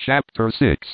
Chapter 6.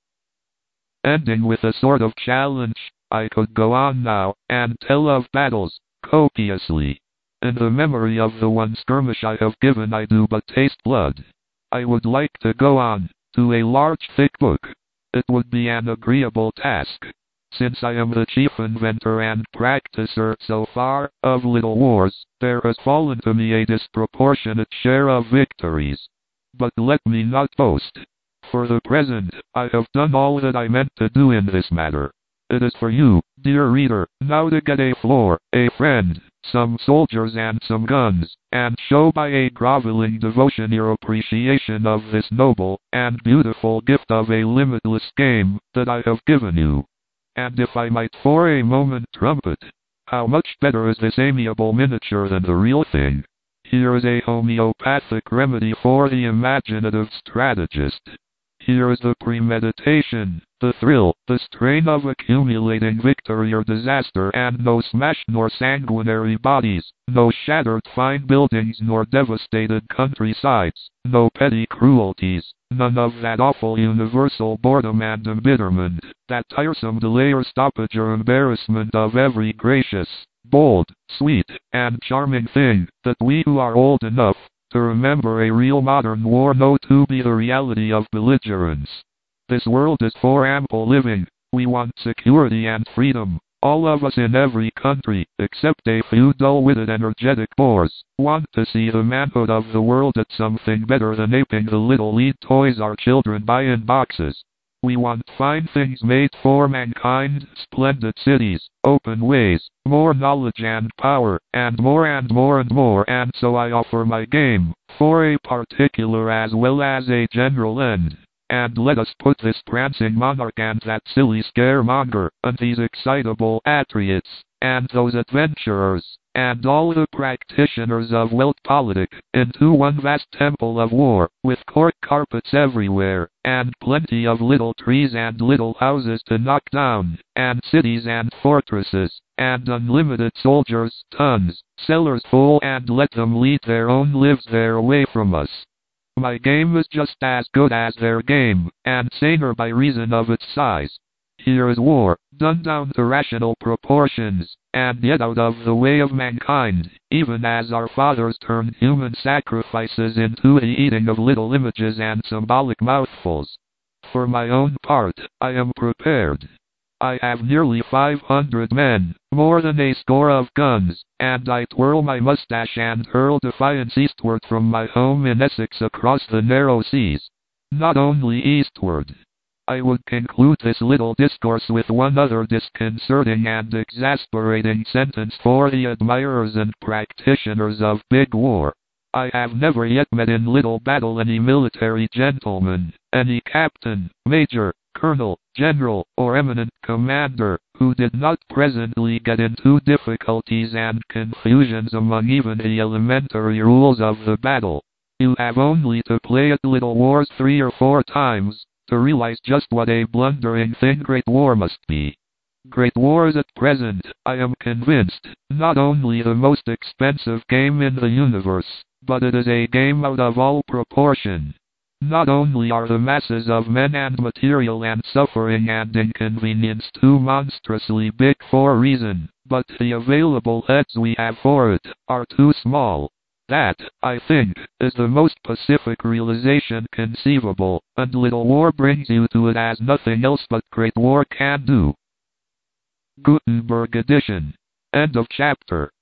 Ending with a sort of challenge. I could go on now, and tell of battles, copiously. In the memory of the one skirmish I have given I do but taste blood. I would like to go on, to a large thick book. It would be an agreeable task, since I am the chief inventor and practicer so far, of Little Wars. There has fallen to me a disproportionate share of victories. But let me not boast. For the present, I have done all that I meant to do in this matter. It is for you, dear reader, now to get a floor, a friend, some soldiers and some guns, and show by a groveling devotion your appreciation of this noble and beautiful gift of a limitless game that I have given you. And if I might for a moment trumpet, how much better is this amiable miniature than the real thing? Here is a homeopathic remedy for the imaginative strategist. Here is the premeditation, the thrill, the strain of accumulating victory or disaster, and no smashed nor sanguinary bodies, no shattered fine buildings nor devastated countrysides, no petty cruelties, none of that awful universal boredom and embitterment, that tiresome delay or stoppage or embarrassment of every gracious, bold, sweet, and charming thing that we who are old enough to remember a real modern war know to be the reality of belligerence. This world is for ample living. We want security and freedom. All of us in every country, except a few dull-witted energetic bores, want to see the manhood of the world at something better than aping the little lead toys our children buy in boxes. We want fine things made for mankind, splendid cities, open ways, more knowledge and power, and more and more and more, and so I offer my game, for a particular as well as a general end. And let us put this prancing monarch and that silly scaremonger, and these excitable patriots, and those adventurers, and all the practitioners of Weltpolitik, into one vast temple of war, with court carpets everywhere, and plenty of little trees and little houses to knock down, and cities and fortresses, and unlimited soldiers, tons, cellars full, and let them lead their own lives there away from us. My game is just as good as their game, and saner by reason of its size. Here is war, done down to rational proportions, and yet out of the way of mankind, even as our fathers turned human sacrifices into the eating of little images and symbolic mouthfuls. For my own part, I am prepared. I have nearly 500 men, more than a score of guns, and I twirl my mustache and hurl defiance eastward from my home in Essex across the narrow seas. Not only eastward. I would conclude this little discourse with one other disconcerting and exasperating sentence for the admirers and practitioners of big war. I have never yet met in little battle any military gentleman, any captain, major, colonel, general, or eminent commander, who did not presently get into difficulties and confusions among even the elementary rules of the battle. You have only to play at Little Wars 3 or 4 times, to realize just what a blundering thing Great War must be. Great War is at present, I am convinced, not only the most expensive game in the universe, but it is a game out of all proportion. Not only are the masses of men and material and suffering and inconvenience too monstrously big for reason, but the available heads we have for it are too small. That, I think, is the most pacific realization conceivable, and Little War brings you to it as nothing else but Great War can do. Gutenberg edition. End of chapter.